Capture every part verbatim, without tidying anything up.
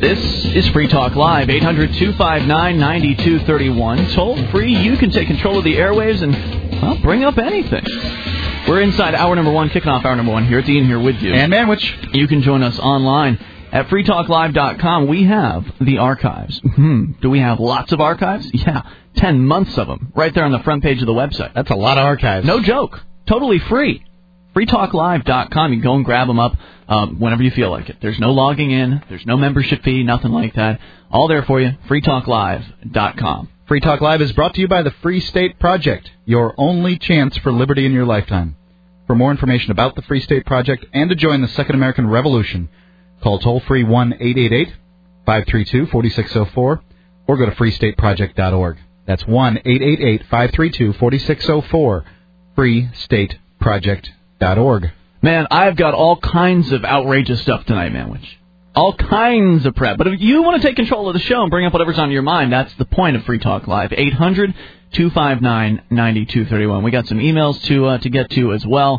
This is Free Talk Live, eight hundred two five nine nine two three one. Toll free, you can take control of the airwaves and, well, bring up anything. We're inside hour number one, kicking off hour number one here. It's Ian here with you. And Manwich. You can join us online at free talk live dot com. We have the archives. Hmm. Do we have lots of archives? Yeah, ten months of them right there on the front page of the website. That's a lot of archives. No joke. Totally free. free talk live dot com. You can go and grab them up um, whenever you feel like it. There's no logging in. There's no membership fee, nothing like that. All there for you, free talk live dot com. Free Talk Live is brought to you by the Free State Project, your only chance for liberty in your lifetime. For more information about the Free State Project and to join the Second American Revolution, call toll-free one eight eight eight, five three two, four six zero four or go to free state project dot org. That's one eight eight eight, five three two, four six zero four, free state project dot org. Man, I've got all kinds of outrageous stuff tonight, Manwich. All kinds of prep. But if you want to take control of the show and bring up whatever's on your mind, that's the point of Free Talk Live. eight hundred two five nine nine two three one. We got some emails to uh, to get to as well.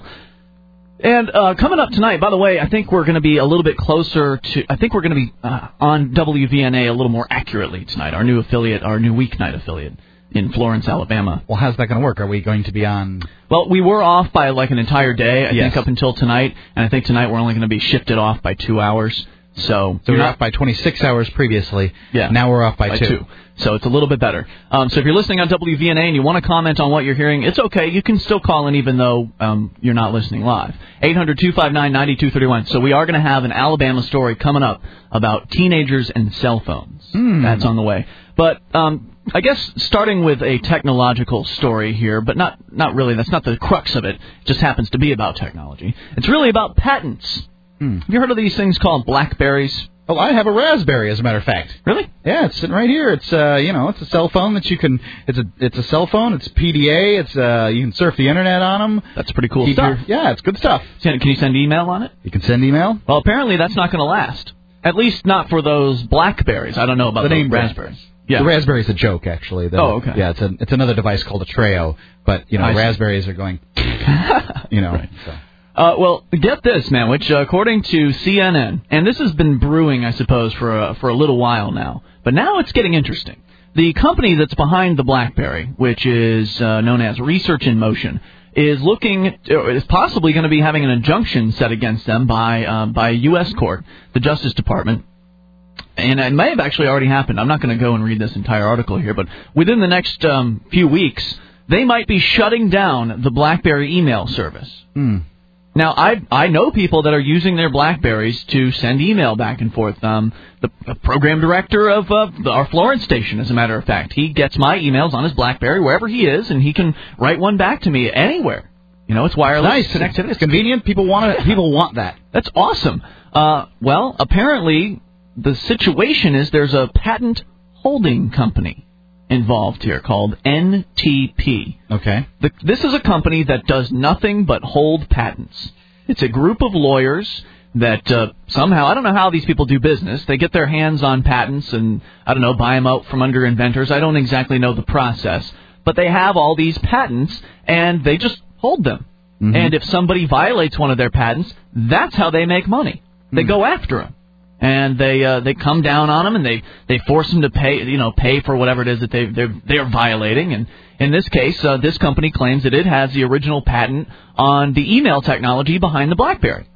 And uh, coming up tonight, by the way, I think we're going to be a little bit closer to, I think we're going to be uh, on W V N A a little more accurately tonight, our new affiliate, our new weeknight affiliate in Florence, Alabama. Well, how's that going to work? Are we going to be on? Well, we were off by like an entire day, I yes. think, up until tonight. And I think tonight we're only going to be shifted off by two hours. So, so we were off by twenty-six hours previously. Yeah. Now we're off by, by two. two. So it's a little bit better. Um, so if you're listening on W V N A and you want to comment on what you're hearing, it's okay. You can still call in even though um, you're not listening live. eight hundred two five nine nine two three one. So we are going to have an Alabama story coming up about teenagers and cell phones. Mm. That's on the way. But um, I guess starting with a technological story here, but not, not really. That's not the crux of it. It just happens to be about technology. It's really about patents. Mm. Have you heard of these things called BlackBerries? Oh, I have a Raspberry, as a matter of fact. Really? Yeah, it's sitting right here. It's uh, you know, it's a cell phone that you can. It's a it's a cell phone. It's P D A. It's uh, you can surf the internet on them. That's pretty cool Keep stuff. Your, yeah, it's good stuff. Can you send email on it? You can send email. Well, apparently that's not going to last. At least not for those BlackBerries. I don't know about the the name Raspberries. Yeah. The Raspberry's a joke, actually. The, oh, okay. Yeah, it's a, it's another device called a Treo, but you know, I Raspberries see. are going. You know. Right. So. Uh, well, get this, man, which uh, according to C N N, and this has been brewing, I suppose, for a, for a little while now, but now it's getting interesting. The company that's behind the BlackBerry, which is uh, known as Research in Motion, is looking, is possibly going to be having an injunction set against them by uh, by a U S court, the Justice Department. And it may have actually already happened. I'm not going to go and read this entire article here, but within the next um, few weeks, they might be shutting down the BlackBerry email service. Hmm. Now, I I know people that are using their BlackBerries to send email back and forth. Um, the, the program director of uh, the, our Florence station, as a matter of fact, he gets my emails on his BlackBerry wherever he is, and he can write one back to me anywhere. You know, it's wireless nice. connectivity. It's convenient. People want it. People want that. That's awesome. Uh, well, apparently the situation is there's a patent holding company involved here called N T P. Okay. The, this is a company that does nothing but hold patents. It's a group of lawyers that uh, somehow, I don't know how these people do business. They get their hands on patents and, I don't know, buy them out from under inventors. I don't exactly know the process. But they have all these patents, and they just hold them. Mm-hmm. And if somebody violates one of their patents, that's how they make money. They mm. go after them. And they uh, they come down on them, and they, they force them to pay you know pay for whatever it is that they they're they're violating. And in this case, uh, this company claims that it has the original patent on the email technology behind the BlackBerry,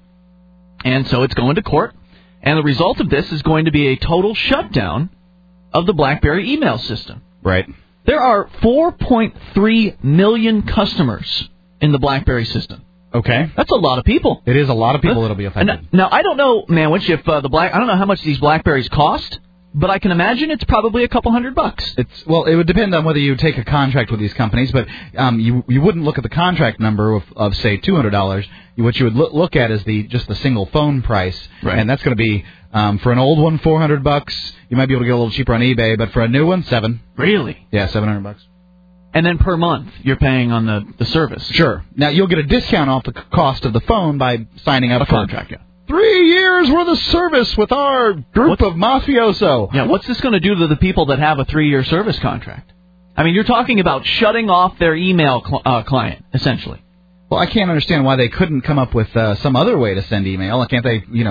and so it's going to court. And the result of this is going to be a total shutdown of the BlackBerry email system. Right. There are four point three million customers in the BlackBerry system. Okay. That's a lot of people. It is a lot of people that'll be affected. Now, now, I don't know, Manwich, if uh, the Black... I don't know how much these BlackBerries cost, but I can imagine it's probably a couple hundred bucks. It's Well, it would depend on whether you take a contract with these companies, but um, you you wouldn't look at the contract number of, of say, two hundred dollars. What you would look, look at is the just the single phone price, right. And that's going to be, um, for an old one, four hundred bucks. You might be able to get a little cheaper on eBay, but for a new one, seven. Really? Yeah, seven hundred bucks. And then per month, you're paying on the, the service. Sure. Now, you'll get a discount off the cost of the phone by signing up a for contract, yeah. Three years worth of service with our group what's, of mafioso. Yeah, what's this going to do to the people that have a three-year service contract? I mean, you're talking about shutting off their email cl- uh, client, essentially. Well, I can't understand why they couldn't come up with uh, some other way to send email. Can't they, you know,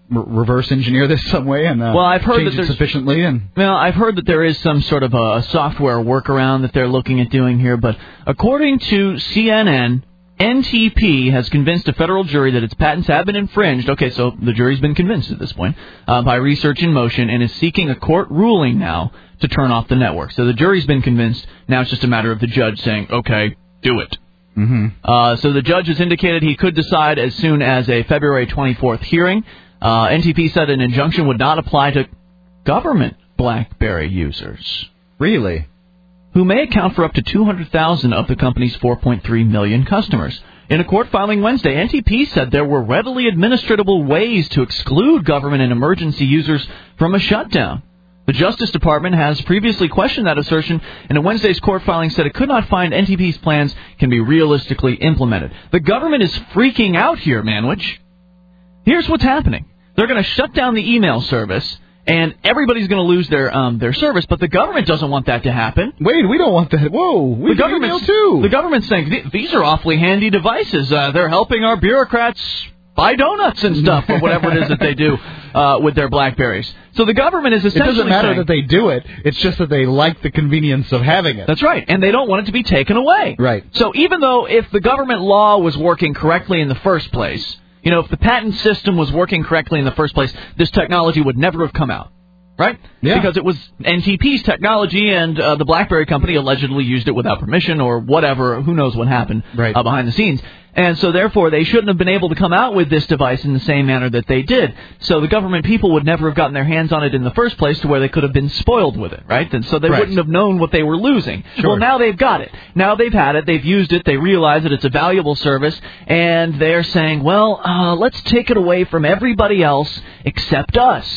r- reverse engineer this some way and uh, well, I've heard change that it sufficiently. And well, I've heard that there is some sort of a software workaround that they're looking at doing here. But according to C N N, N T P has convinced a federal jury that its patents have been infringed. Okay, so the jury's been convinced at this point uh, by Research in Motion and is seeking a court ruling now to turn off the network. So the jury's been convinced. Now it's just a matter of the judge saying, okay, do it. Mm-hmm. Uh, so the judge has indicated he could decide as soon as a February twenty-fourth hearing. Uh, N T P said an injunction would not apply to government BlackBerry users. Really? Who may account for up to two hundred thousand of the company's four point three million customers. In a court filing Wednesday, N T P said there were readily administratable ways to exclude government and emergency users from a shutdown. The Justice Department has previously questioned that assertion, and in Wednesday's court filing said it could not find N T P's plans can be realistically implemented. The government is freaking out here, Manwich. Here's what's happening. They're going to shut down the email service, and everybody's going to lose their um, their service, but the government doesn't want that to happen. Wait, we don't want that. Whoa, we the government too. The government's saying, these are awfully handy devices. Uh, they're helping our bureaucrats buy donuts and stuff, or whatever it is that they do uh, with their BlackBerries. So the government is essentially It doesn't matter saying, that they do it. It's just that they like the convenience of having it. That's right, and they don't want it to be taken away. Right. So even though if the government law was working correctly in the first place, you know, if the patent system was working correctly in the first place, this technology would never have come out. Right? Yeah. Because it was N T P's technology, and uh, the BlackBerry company allegedly used it without permission or whatever. Who knows what happened right. uh, behind the scenes. And so, therefore, they shouldn't have been able to come out with this device in the same manner that they did. So the government people would never have gotten their hands on it in the first place to where they could have been spoiled with it, right? And so they right. wouldn't have known what they were losing. Sure. Well, now they've got it. Now they've had it. They've used it. They realize that it's a valuable service. And they're saying, well, uh, let's take it away from everybody else except us.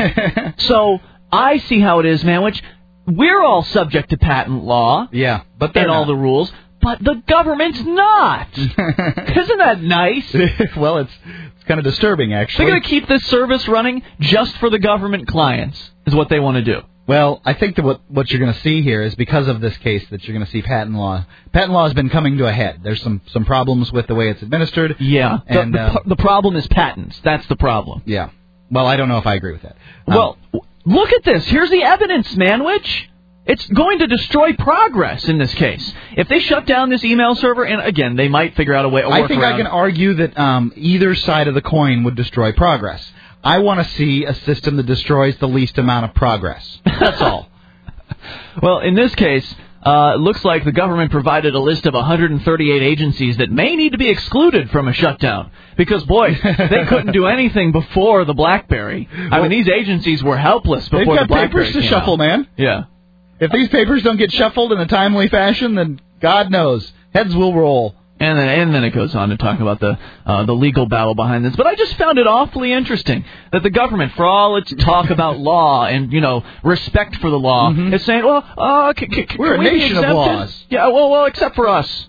So I see how it is, man, which we're all subject to patent law. Yeah, but and not. all the rules. But the government's not. Isn't that nice? Well, it's it's kind of disturbing, actually. They're going to keep this service running just for the government clients, is what they want to do. Well, I think that what, what you're going to see here is because of this case that you're going to see patent law. Patent law has been coming to a head. There's some, some problems with the way it's administered. Yeah. And, the, the, uh, the problem is patents. That's the problem. Yeah. Well, I don't know if I agree with that. Well, um, look at this. Here's the evidence, Manwich. It's going to destroy progress in this case. If they shut down this email server, and again, they might figure out a way to work I think around. I can argue that um, either side of the coin would destroy progress. I want to see a system that destroys the least amount of progress. That's all. Well, in this case, uh, it looks like the government provided a list of one hundred thirty-eight agencies that may need to be excluded from a shutdown. Because, boy, they couldn't do anything before the BlackBerry. I well, mean, these agencies were helpless before they've got the BlackBerry papers to came shuffle, out. man. Yeah. If these papers don't get shuffled in a timely fashion, then God knows, heads will roll. And then, and then it goes on to talk about the uh, the legal battle behind this. But I just found it awfully interesting that the government, for all its talk about law and, you know, respect for the law, mm-hmm. is saying, well, uh, c- c- we're can a we nation of laws. Yeah, well, well, except for us.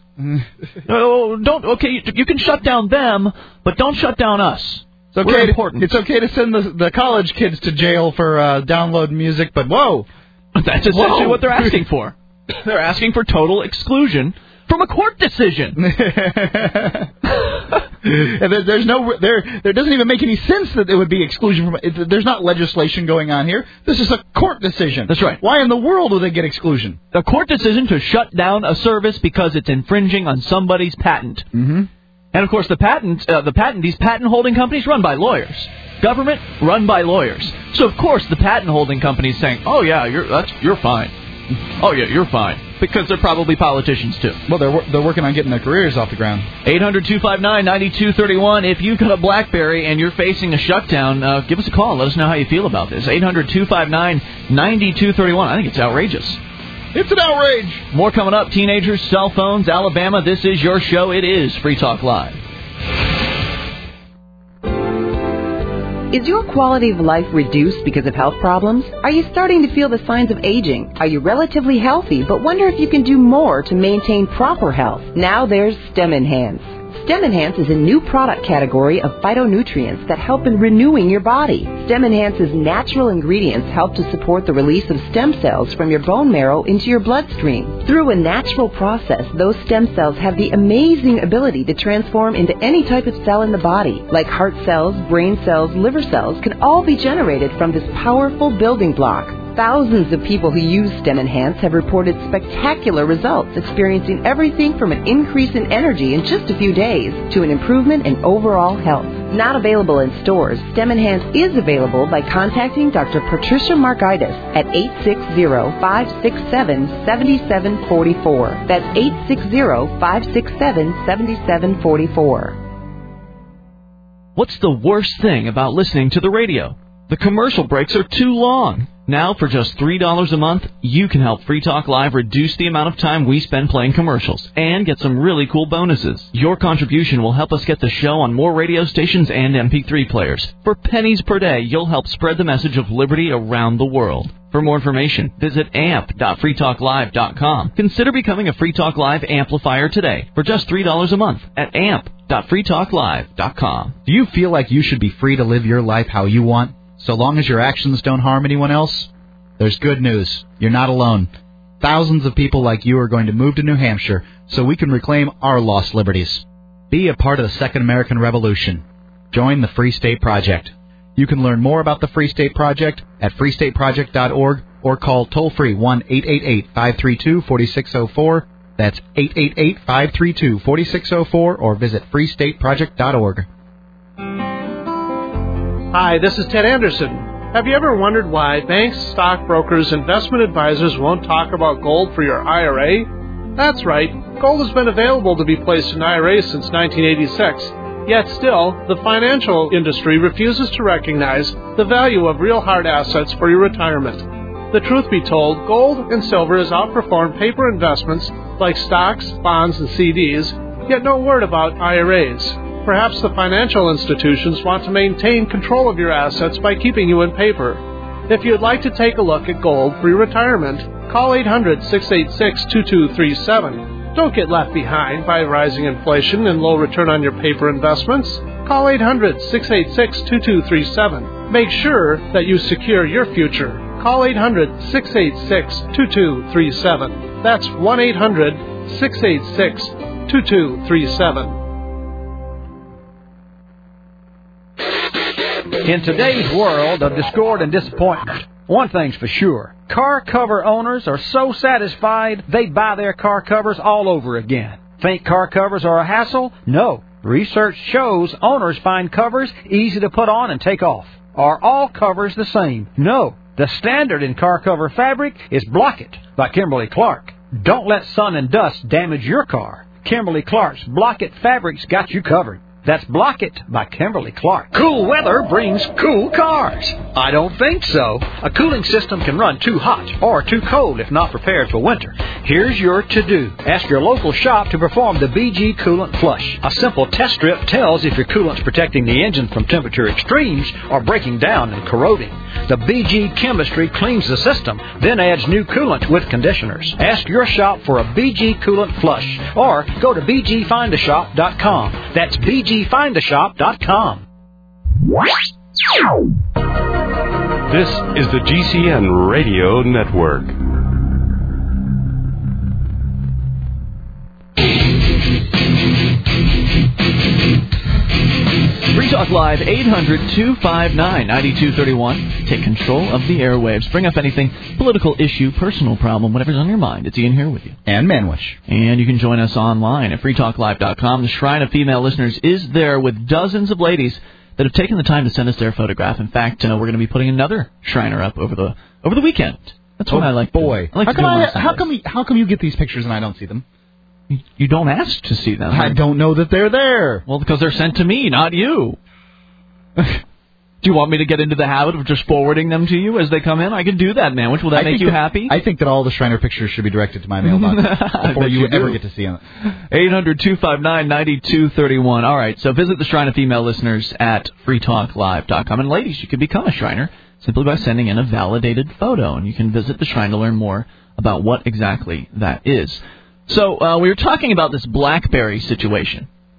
no, don't. Okay, you, you can shut down them, but don't shut down us. It's okay. We're to, important. It's okay to send the, the college kids to jail for uh, downloading music, but whoa. That's essentially Whoa. what they're asking for. They're asking for total exclusion from a court decision. And there, there's no there. There doesn't even make any sense that there would be exclusion from. It, there's not legislation going on here. This is a court decision. That's right. Why in the world would they get exclusion? A court decision to shut down a service because it's infringing on somebody's patent. Mm-hmm. And of course, the patent, uh, the patent, these patent holding companies run by lawyers. Government run by lawyers. So of course, the patent holding companies saying, "Oh yeah, you're that's you're fine. Oh yeah, you're fine." Because they're probably politicians, too. Well, they're they're working on getting their careers off the ground. eight hundred, two five nine, nine two three one. If you've got a BlackBerry and you're facing a shutdown, uh, give us a call. Let us know how you feel about this. eight hundred, two five nine, nine two three one. I think it's outrageous. It's an outrage. More coming up. Teenagers, cell phones, Alabama. This is your show. It is Free Talk Live. Is your quality of life reduced because of health problems? Are you starting to feel the signs of aging? Are you relatively healthy but wonder if you can do more to maintain proper health? Now there's STEM Enhance. Stem Enhance is a new product category of phytonutrients that help in renewing your body. Stem Enhance's natural ingredients help to support the release of stem cells from your bone marrow into your bloodstream. Through a natural process, those stem cells have the amazing ability to transform into any type of cell in the body, like heart cells, brain cells, liver cells, can all be generated from this powerful building block. Thousands of people who use Stem Enhance have reported spectacular results, experiencing everything from an increase in energy in just a few days to an improvement in overall health. Not available in stores, Stem Enhance is available by contacting Doctor Patricia Markaitis at eight six zero, five six seven, seven seven four four. That's eight six zero, five six seven, seven seven four four. What's the worst thing about listening to the radio? The commercial breaks are too long. Now, for just three dollars a month, you can help Free Talk Live reduce the amount of time we spend playing commercials and get some really cool bonuses. Your contribution will help us get the show on more radio stations and M P three players. For pennies per day, you'll help spread the message of liberty around the world. For more information, visit amp dot free talk live dot com. Consider becoming a Free Talk Live amplifier today for just three dollars a month at amp dot free talk live dot com. Do you feel like you should be free to live your life how you want, so long as your actions don't harm anyone else? There's good news. You're not alone. Thousands of people like you are going to move to New Hampshire so we can reclaim our lost liberties. Be a part of the Second American Revolution. Join the Free State Project. You can learn more about the Free State Project at free state project dot org or call toll-free one eight eight eight, five three two, four six zero four. That's eight eight eight, five three two, four six zero four or visit free state project dot org. Hi, this is Ted Anderson. Have you ever wondered why banks, stockbrokers, investment advisors won't talk about gold for your I R A? That's right. Gold has been available to be placed in I R As since nineteen eighty-six. Yet still, the financial industry refuses to recognize the value of real hard assets for your retirement. The truth be told, gold and silver has outperformed paper investments like stocks, bonds, and C Ds, yet no word about I R As. Perhaps the financial institutions want to maintain control of your assets by keeping you in paper. If you'd like to take a look at gold for your retirement, call eight hundred, six eight six, two two three seven. Don't get left behind by rising inflation and low return on your paper investments. Call eight hundred, six eight six, two two three seven. Make sure that you secure your future. Call eight hundred, six eight six, two two three seven. That's one eight hundred, six eight six, two two three seven. In today's world of discord and disappointment, one thing's for sure. Car cover owners are so satisfied they buy their car covers all over again. Think car covers are a hassle? No. Research shows owners find covers easy to put on and take off. Are all covers the same? No. The standard in car cover fabric is Block-It by Kimberly Clark. Don't let sun and dust damage your car. Kimberly Clark's Block-It fabric's got you covered. That's Block-It by Kimberly Clark. Cool weather brings cool cars. I don't think so. A cooling system can run too hot or too cold if not prepared for winter. Here's your to-do. Ask your local shop to perform the B G Coolant Flush. A simple test strip tells if your coolant's protecting the engine from temperature extremes or breaking down and corroding. The B G chemistry cleans the system, then adds new coolant with conditioners. Ask your shop for a B G Coolant Flush or go to b g find a shop dot com. That's b g find a shop dot com. This is the G C N Radio Network. Free Talk Live, eight hundred, two five nine, nine two three one. Take control of the airwaves. Bring up anything, political issue, personal problem, whatever's on your mind. It's Ian here with you. And Manwish. And you can join us online at free talk live dot com. The Shrine of Female Listeners is there with dozens of ladies that have taken the time to send us their photograph. In fact, uh, we're going to be putting another Shriner up over the over the weekend. That's what oh, I like. Boy, I like how, to come do I, on how come we, how come you get these pictures and I don't see them? You don't ask to see them. I don't know that they're there. Well, because they're sent to me, not you. Do you want me to get into the habit of just forwarding them to you as they come in? I can do that, man. Which will that I make you that, happy? I think that all the Shriner pictures should be directed to my mailbox before you, you ever get to see them. eight hundred, two five nine, nine two three one. All right, so visit the Shrine of Female Listeners at free talk live dot com. And ladies, you can become a Shriner simply by sending in a validated photo. And you can visit the Shrine to learn more about what exactly that is. So uh, we were talking about this BlackBerry situation.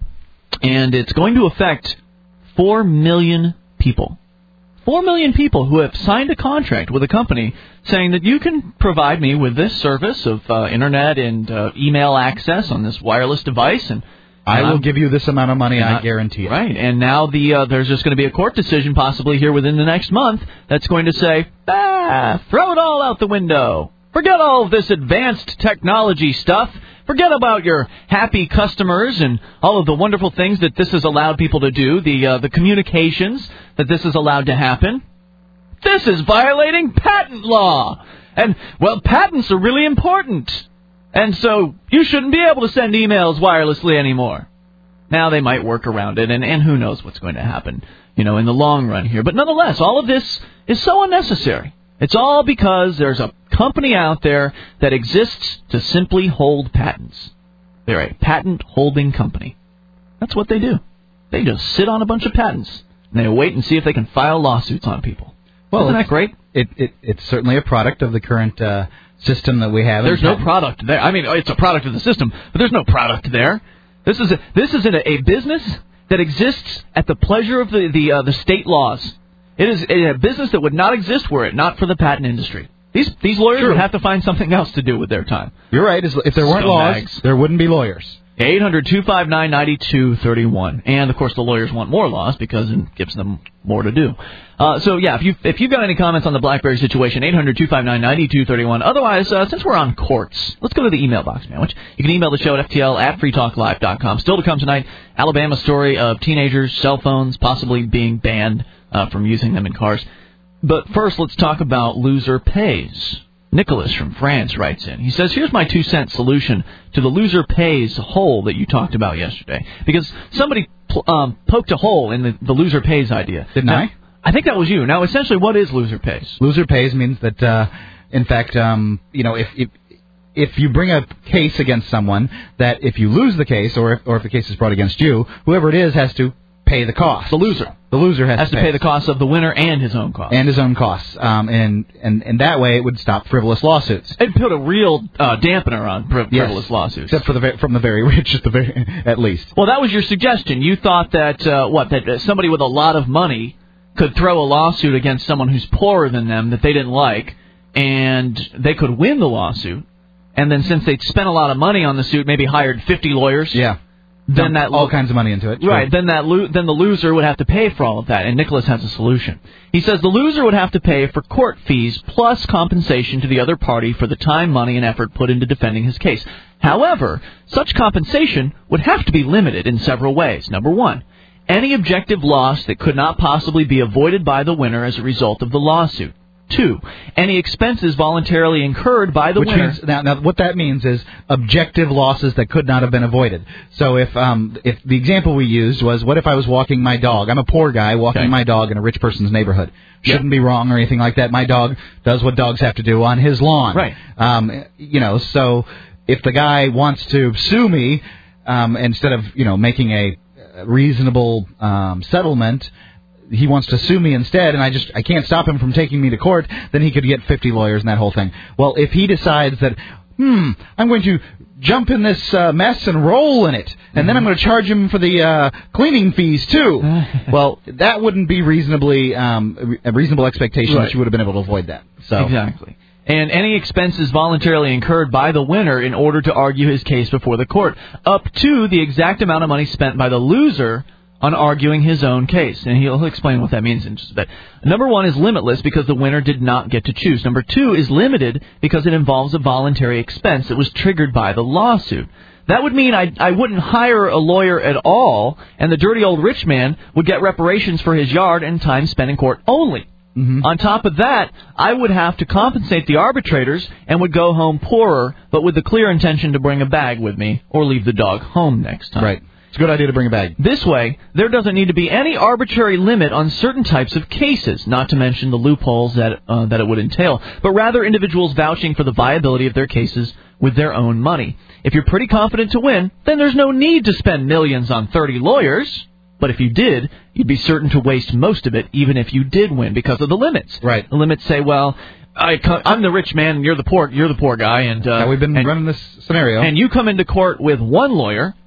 And it's going to affect four million people. Four million people who have signed a contract with a company saying that you can provide me with this service of uh, internet and uh, email access on this wireless device, and I will um, give you this amount of money, I guarantee it. Right, and now the uh, there's just going to be a court decision possibly here within the next month that's going to say, ah, throw it all out the window. Forget all of this advanced technology stuff. Forget about your happy customers and all of the wonderful things that this has allowed people to do, the uh, the communications that this has allowed to happen. This is violating patent law. And, well, patents are really important. And so you shouldn't be able to send emails wirelessly anymore. Now they might work around it, and, and who knows what's going to happen, you know, in the long run here. But nonetheless, all of this is so unnecessary. It's all because there's a company out there that exists to simply hold patents. They're a patent-holding company. That's what they do. They just sit on a bunch of patents, and they wait and see if they can file lawsuits on people. Well, Isn't that great? It, it, it's certainly a product of the current uh, system that we have. There's no product there. I mean, it's a product of the system, but there's no product there. This is a, this is a, a business that exists at the pleasure of the the, uh, the state laws. It is a business that would not exist were it not for the patent industry. These these lawyers True. would have to find something else to do with their time. You're right. If there weren't Scumbags. laws, there wouldn't be lawyers. eight hundred, two five nine, nine two three one. And, of course, the lawyers want more laws because it gives them more to do. Uh, so, yeah, if, you, if you've got any comments on the BlackBerry situation, eight hundred, two five nine, nine two three one. Otherwise, uh, since we're on courts, let's go to the email box, man. Which you can email the show at F T L at free talk live dot com. Still to come tonight, Alabama story of teenagers' cell phones possibly being banned uh, from using them in cars. But first, let's talk about loser pays. Nicholas from France writes in. He says, here's my two-cent solution to the loser pays hole that you talked about yesterday. Because somebody um, poked a hole in the, the loser pays idea. Didn't now, I? I think that was you. Now, essentially, what is loser pays? Loser pays means that, uh, in fact, um, you know, if, if if you bring a case against someone, that if you lose the case, or if, or if the case is brought against you, whoever it is has to pay the cost. The loser. The loser has, has to pay. pay the cost of the winner and his own costs. And his own costs. Um, and, and, and that way it would stop frivolous lawsuits. It'd put a real uh, dampener on frivolous yes. lawsuits. Except for the from the very rich, at, the very, at least. Well, that was your suggestion. You thought that, uh, what, that somebody with a lot of money could throw a lawsuit against someone who's poorer than them that they didn't like, and they could win the lawsuit. And then since they'd spent a lot of money on the suit, maybe hired fifty lawyers. Yeah. Then that all lo- kinds of money into it. Right. Sure. Then that lo- then the loser would have to pay for all of that, and Nicholas has a solution. He says the loser would have to pay for court fees plus compensation to the other party for the time, money, and effort put into defending his case. However, such compensation would have to be limited in several ways. Number one, any objective loss that could not possibly be avoided by the winner as a result of the lawsuit. Two, any expenses voluntarily incurred by the Which winner. Means, now, now, what that means is objective losses that could not have been avoided. So if um, if the example we used was, what if I was walking my dog? I'm a poor guy walking okay. my dog in a rich person's neighborhood. Shouldn't yeah. be wrong or anything like that. My dog does what dogs have to do on his lawn. Right. Um, you know, so if the guy wants to sue me, um, instead of, you know, making a reasonable um, settlement, he wants to sue me instead, and I just I can't stop him from taking me to court, then he could get fifty lawyers and that whole thing. Well, if he decides that, hmm, I'm going to jump in this uh, mess and roll in it, and mm-hmm. then I'm going to charge him for the uh, cleaning fees too, well, that wouldn't be reasonably um, a reasonable expectation right. that you would have been able to avoid that. So exactly. And any expenses voluntarily incurred by the winner in order to argue his case before the court, up to the exact amount of money spent by the loser on arguing his own case. And he'll explain what that means in just a bit. Number one is limitless because the winner did not get to choose. Number two is limited because it involves a voluntary expense that was triggered by the lawsuit. That would mean I, I wouldn't hire a lawyer at all, and the dirty old rich man would get reparations for his yard and time spent in court only. Mm-hmm. On top of that, I would have to compensate the arbitrators and would go home poorer, but with the clear intention to bring a bag with me or leave the dog home next time. Right. It's a good idea to bring a bag. This way, there doesn't need to be any arbitrary limit on certain types of cases, not to mention the loopholes that uh, that it would entail, but rather individuals vouching for the viability of their cases with their own money. If you're pretty confident to win, then there's no need to spend millions on thirty lawyers. But if you did, you'd be certain to waste most of it, even if you did win, because of the limits. Right. The limits say, well, I, I'm the rich man, and you're the poor, you're the poor guy, and uh, yeah, we've been and, running this scenario. And you come into court with one lawyer,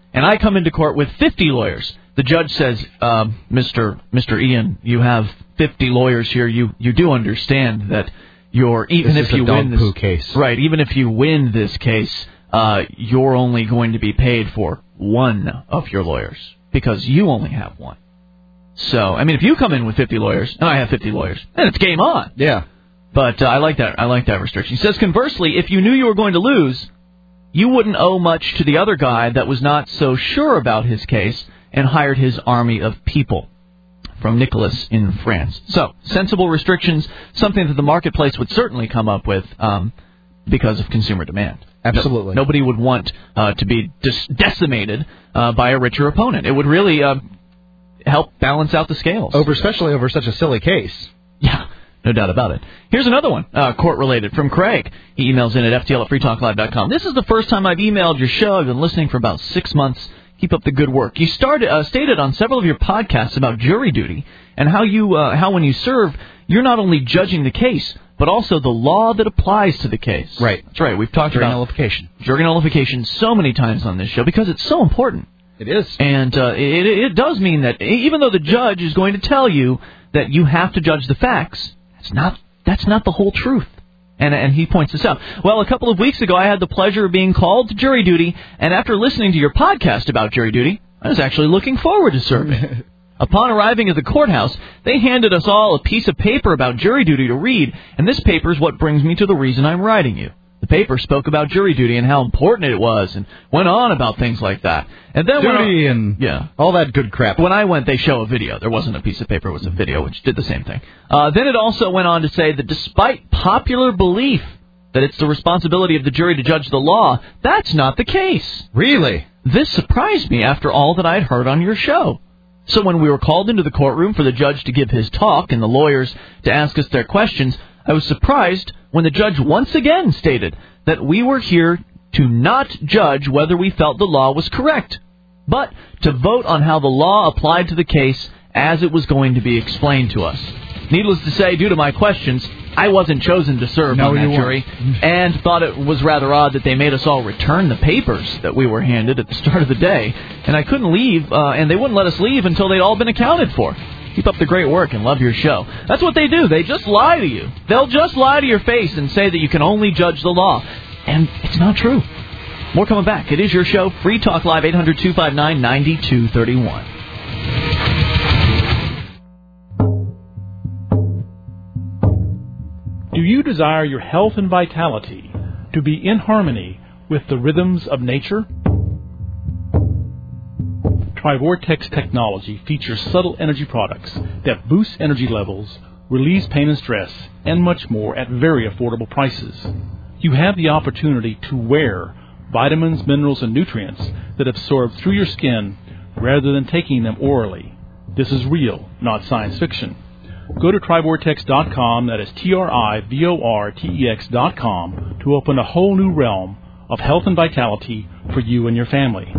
and I come into court with fifty lawyers. The judge says, uh, Mister Mister Ian, you have fifty lawyers here. You you do understand that you're even this if is you a dog win this poo case, right? Even if you win this case, uh, you're only going to be paid for one of your lawyers because you only have one. So, I mean, if you come in with fifty lawyers, and I have fifty lawyers, then it's game on. Yeah. But uh, I like that. I like that restriction. He says, conversely, if you knew you were going to lose, you wouldn't owe much to the other guy that was not so sure about his case and hired his army of people. From Nicholas in France. So, sensible restrictions, something that the marketplace would certainly come up with um, because of consumer demand. Absolutely. No, nobody would want uh, to be dis- decimated uh, by a richer opponent. It would really uh, help balance out the scales. Over, especially over such a silly case. Yeah, no doubt about it. Here's another one, uh, court-related, from Craig. He emails in at f t l at free talk live dot com. This is the first time I've emailed your show. I've been listening for about six months. Keep up the good work. You started, uh, stated on several of your podcasts about jury duty and how you, uh, how when you serve, you're not only judging the case, but also the law that applies to the case. Right. That's right. We've talked jury about nullification. Jury nullification so many times on this show because it's so important. It is. And uh, it, it does mean that even though the judge is going to tell you that you have to judge the facts, that's not that's not the whole truth. And, and he points this out. Well, a couple of weeks ago, I had the pleasure of being called to jury duty, and after listening to your podcast about jury duty, I was actually looking forward to serving. Upon arriving at the courthouse, they handed us all a piece of paper about jury duty to read, and this paper is what brings me to the reason I'm writing you. The paper spoke about jury duty and how important it was, and went on about things like that. And then duty when I, and yeah. all that good crap. When I went, they show a video. There wasn't a piece of paper. It was a video, which did the same thing. Uh, then it also went on to say that despite popular belief that it's the responsibility of the jury to judge the law, that's not the case. Really? This surprised me after all that I had heard on your show. So when we were called into the courtroom for the judge to give his talk and the lawyers to ask us their questions, I was surprised when the judge once again stated that we were here to not judge whether we felt the law was correct, but to vote on how the law applied to the case as it was going to be explained to us. Needless to say, due to my questions, I wasn't chosen to serve no, on that you jury, and thought it was rather odd that they made us all return the papers that we were handed at the start of the day, and I couldn't leave, uh, and they wouldn't let us leave until they'd all been accounted for. Keep up the great work and love your show. That's what they do. They just lie to you. They'll just lie to your face and say that you can only judge the law. And it's not true. More coming back. It is your show. Free Talk Live, eight hundred two five nine nine two three one. Do you desire your health and vitality to be in harmony with the rhythms of nature? Trivortex technology features subtle energy products that boost energy levels, relieves pain and stress, and much more at very affordable prices. You have the opportunity to wear vitamins, minerals, and nutrients that absorb through your skin rather than taking them orally. This is real, not science fiction. Go to trivortex dot com, that is T R I V O R T E X dot com, to open a whole new realm of health and vitality for you and your family.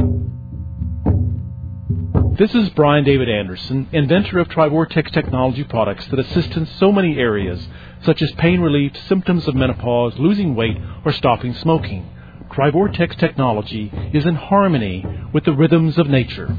This is Brian David Anderson, inventor of Trivortex technology products that assist in so many areas, such as pain relief, symptoms of menopause, losing weight, or stopping smoking. Trivortex technology is in harmony with the rhythms of nature.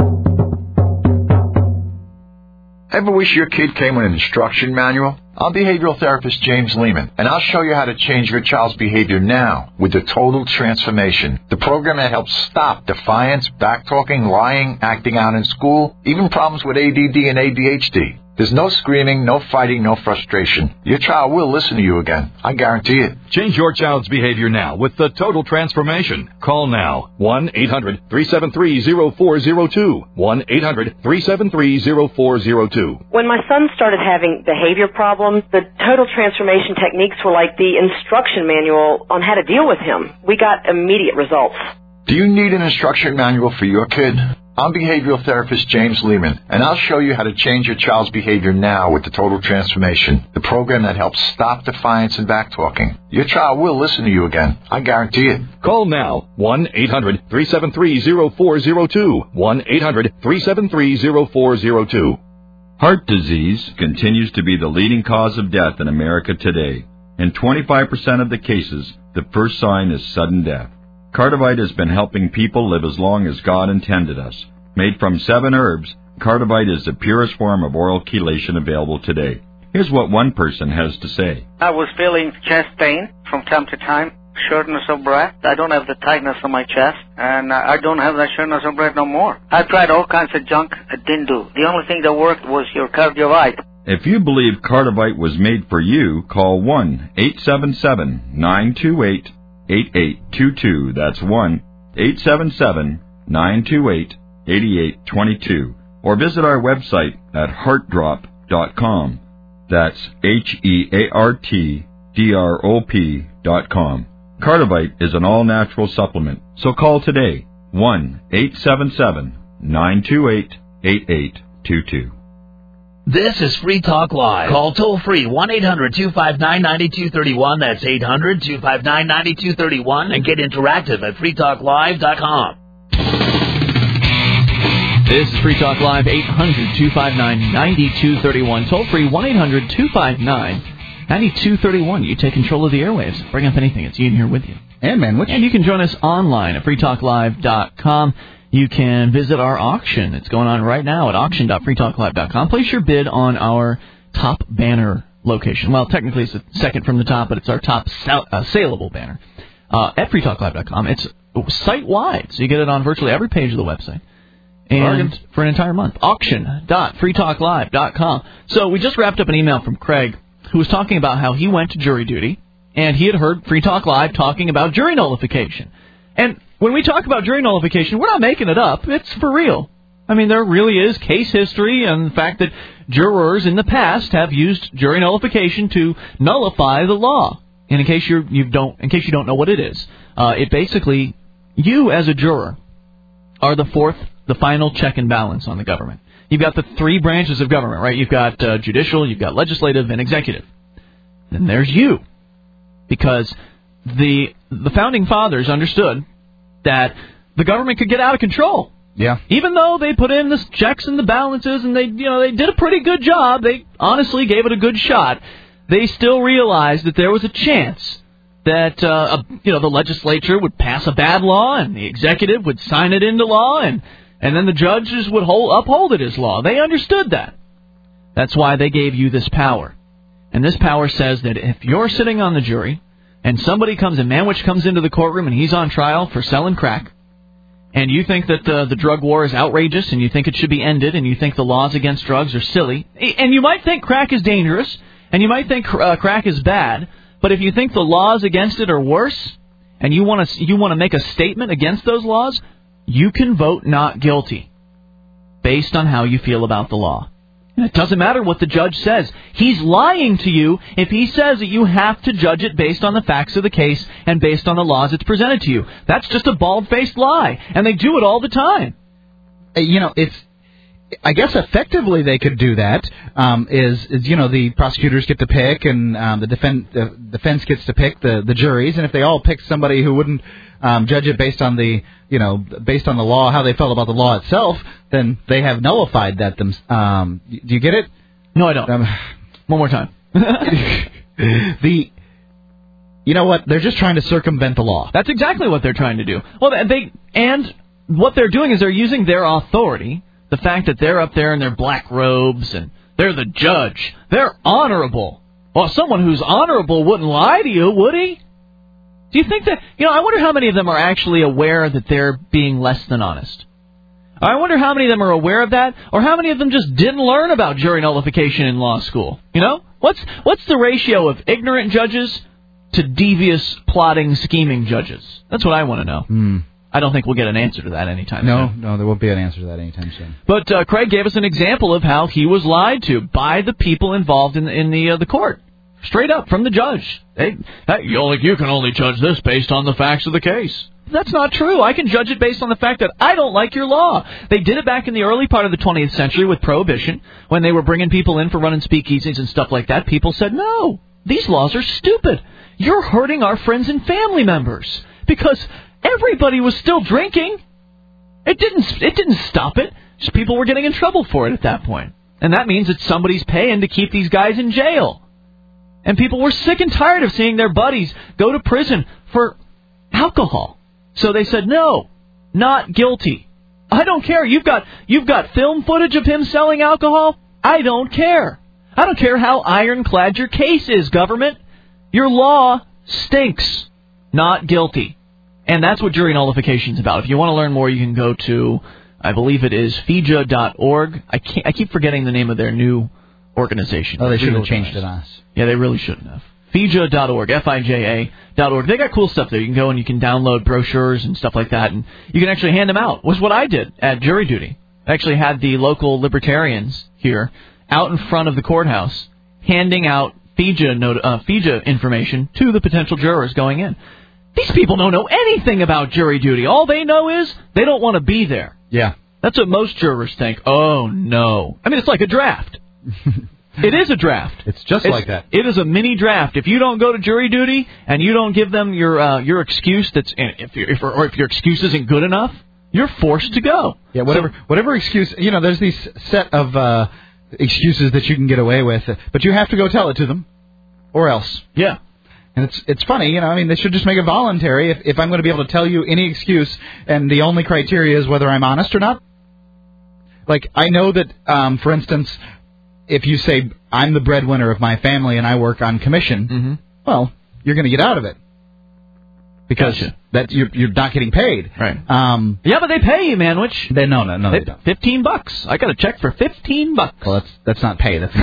Ever wish your kid came with an instruction manual? I'm behavioral therapist James Lehman, and I'll show you how to change your child's behavior now with the Total Transformation, the program that helps stop defiance, backtalking, lying, acting out in school, even problems with A D D and A D H D. There's no screaming, no fighting, no frustration. Your child will listen to you again. I guarantee it. Change your child's behavior now with the Total Transformation. Call now. one eight hundred three seven three zero four zero two. one eight hundred three seven three zero four zero two. When my son started having behavior problems, the Total Transformation techniques were like the instruction manual on how to deal with him. We got immediate results. Do you need an instruction manual for your kid? I'm behavioral therapist James Lehman, and I'll show you how to change your child's behavior now with the Total Transformation, the program that helps stop defiance and backtalking. Your child will listen to you again. I guarantee it. Call now. one eight hundred three seven three zero four zero two. one eight hundred three seven three zero four zero two. Heart disease continues to be the leading cause of death in America today. In twenty-five percent of the cases, the first sign is sudden death. Cardivite has been helping people live as long as God intended us. Made from seven herbs, Cardivite is the purest form of oral chelation available today. Here's what one person has to say. I was feeling chest pain from time to time, shortness of breath. I don't have the tightness on my chest, and I don't have that shortness of breath no more. I tried all kinds of junk. It didn't do. The only thing that worked was your Cardivite. If you believe Cardivite was made for you, call one eight seven seven, nine two eight, eight eight two two. That's one eight seven seven, nine two eight, eight eight two two. Or visit our website at heart drop dot com. That's H E A R T D R O P dot com. Cardivite is an all-natural supplement, so call today, one eight seven seven, nine two eight, eight eight two two. This is Free Talk Live. Call toll-free one eight hundred two five nine nine two three one. That's eight hundred two five nine nine two three one. And get interactive at free talk live dot com. This is Free Talk Live, eight hundred two five nine nine two three one. Toll-free one eight hundred two five nine nine two three one. You take control of the airwaves. Bring up anything. It's Ian here with you. And man, which... And you can join us online at free talk live dot com. You can visit our auction. It's going on right now at auction dot free talk live dot com. Place your bid on our top banner location. Well, technically it's the second from the top, but it's our top sal- uh, saleable banner uh, at free talk live dot com. It's site-wide, so you get it on virtually every page of the website. And Bargain. For an entire month. auction dot free talk live dot com. So we just wrapped up an email from Craig who was talking about how he went to jury duty, and he had heard Free Talk Live talking about jury nullification. And when we talk about jury nullification, we're not making it up. It's for real. I mean, there really is case history and the fact that jurors in the past have used jury nullification to nullify the law. And in case you you don't in case you don't know what it is, uh, it basically, you as a juror are the fourth, the final check and balance on the government. You've got the three branches of government, right? You've got uh, judicial, you've got legislative, and executive. Then there's you, because the the founding fathers understood that the government could get out of control. Yeah. Even though they put in the checks and the balances, and they you know they did a pretty good job, they honestly gave it a good shot. They still realized that there was a chance that uh, a, you know the legislature would pass a bad law, and the executive would sign it into law, and and then the judges would hold, uphold it as law. They understood that. That's why they gave you this power. And this power says that if you're sitting on the jury and somebody comes, a Manwich comes into the courtroom and he's on trial for selling crack, and you think that the, the drug war is outrageous and you think it should be ended and you think the laws against drugs are silly, and you might think crack is dangerous and you might think uh, crack is bad, but if you think the laws against it are worse and you want to you want to make a statement against those laws, you can vote not guilty based on how you feel about the law. And it doesn't matter what the judge says. He's lying to you if he says that you have to judge it based on the facts of the case and based on the laws it's presented to you. That's just a bald-faced lie, and they do it all the time. You know, it's... I guess effectively they could do that. Um, is, is you know the prosecutors get to pick and um, the defense the defense gets to pick the, the juries, and if they all pick somebody who wouldn't um, judge it based on the you know based on the law, how they felt about the law itself, then they have nullified that. Them. Um, do you get it? No, I don't. Um, One more time. the you know what? They're just trying to circumvent the law. That's exactly what they're trying to do. Well, they and what they're doing is they're using their authority. The fact that they're up there in their black robes and they're the judge. They're honorable. Well, someone who's honorable wouldn't lie to you, would he? Do you think that... You know, I wonder how many of them are actually aware that they're being less than honest. I wonder how many of them are aware of that, or how many of them just didn't learn about jury nullification in law school. You know? What's what's the ratio of ignorant judges to devious, plotting, scheming judges? That's what I want to know. Hmm. I don't think we'll get an answer to that anytime no, soon. No, no, there won't be an answer to that anytime soon. But uh, Craig gave us an example of how he was lied to by the people involved in, in the uh, the court. Straight up, from the judge. They, that, you, only, you can only judge this based on the facts of the case. That's not true. I can judge it based on the fact that I don't like your law. They did it back in the early part of the twentieth century with Prohibition, when they were bringing people in for running speakeasies and stuff like that. People said, no, these laws are stupid. You're hurting our friends and family members. Because... everybody was still drinking. It didn't It didn't stop it. Just people were getting in trouble for it at that point. And that means that somebody's paying to keep these guys in jail. And people were sick and tired of seeing their buddies go to prison for alcohol. So they said, no, not guilty. I don't care. You've got you've got film footage of him selling alcohol? I don't care. I don't care how ironclad your case is, government. Your law stinks. Not guilty. And that's what jury nullification is about. If you want to learn more, you can go to, I believe it is F I J A dot org. I can't, I keep forgetting the name of their new organization. Oh, they should have changed it on us. Yeah, they really shouldn't have. F I J A dot org, F I J A dot org. They got cool stuff there. You can go and you can download brochures and stuff like that, and you can actually hand them out. Was what I did at jury duty. I actually had the local libertarians here out in front of the courthouse handing out F I J A, not- uh, F I J A information to the potential jurors going in. These people don't know anything about jury duty. All they know is they don't want to be there. Yeah. That's what most jurors think. Oh, no. I mean, it's like a draft. It is a draft. It's just it's, like that. It is a mini draft. If you don't go to jury duty and you don't give them your uh, your excuse, that's if, you, if or if your excuse isn't good enough, you're forced to go. Yeah, whatever so, whatever excuse, you know, there's these set of uh, excuses that you can get away with, but you have to go tell it to them, or else. Yeah. And it's it's funny, you know, I mean, they should just make it voluntary. If, if I'm going to be able to tell you any excuse, and the only criteria is whether I'm honest or not. Like, I know that, um, for instance, if you say, I'm the breadwinner of my family and I work on commission, mm-hmm. well, you're going to get out of it. Because gotcha. that you're, you're not getting paid. Right. Um, yeah, but they pay you, Manwich. They, no, no, no, they, they don't. Fifteen bucks. I got a check for fifteen bucks. Well, that's that's not pay. That's